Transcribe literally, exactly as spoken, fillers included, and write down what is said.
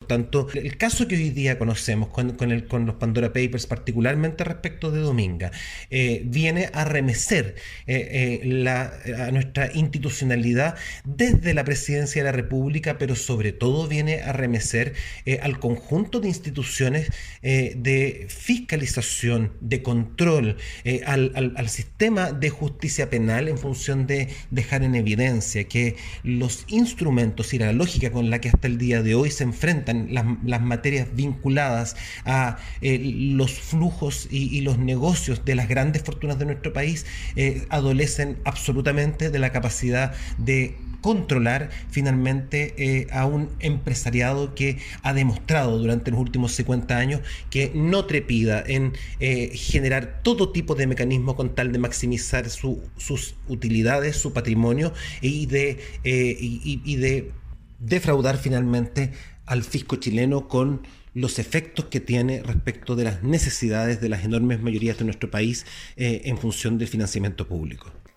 tanto, el caso que hoy día conocemos con, con, el, con los Pandora Papers, particularmente respecto de Dominga, eh, viene a remecer eh, eh, la, a nuestra institucionalidad desde la Presidencia de la República, pero sobre todo viene a remecer eh, al conjunto de instituciones eh, de fiscalización, de control, eh, al, al, al sistema de justicia penal, en función de dejar en evidencia que los instrumentos y la lógica con la que hasta el día de hoy se enfrentan las, las materias vinculadas a eh, los flujos y, y los negocios de las grandes fortunas de nuestro país eh, adolecen absolutamente de la capacidad de controlar finalmente eh, a un empresariado que ha demostrado durante los últimos cincuenta años que no trepida en eh, generar todo tipo de mecanismos con tal de maximizar su, sus utilidades, su patrimonio y de, eh, y, y de defraudar finalmente al fisco chileno con los efectos que tiene respecto de las necesidades de las enormes mayorías de nuestro país eh, en función del financiamiento público.